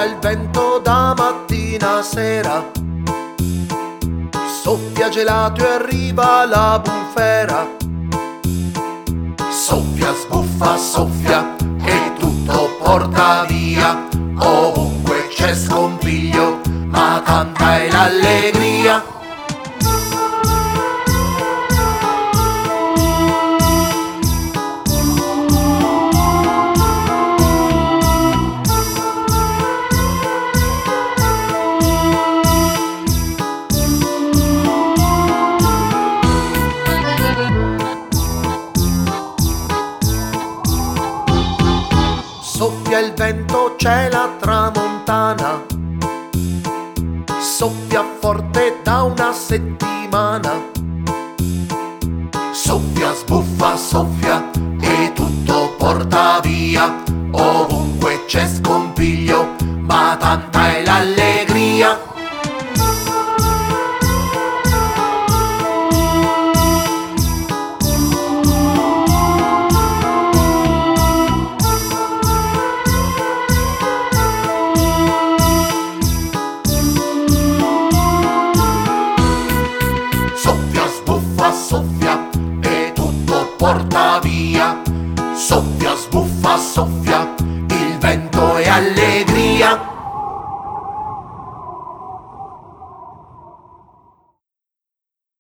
Soffia il vento da mattina a sera, soffia gelato e arriva la bufera. Soffia, sbuffa, soffia e tutto porta via. Ovunque c'è scompiglio, ma tanta è l'allegria. Soffia il vento, c'è la tramontana, soffia forte da una settimana. Soffia, sbuffa, soffia e tutto porta via. Ovunque c'è scompiglio, ma tanta è l'allegria. Soffia e tutto porta via. Soffia, sbuffa, soffia, il vento è allegria.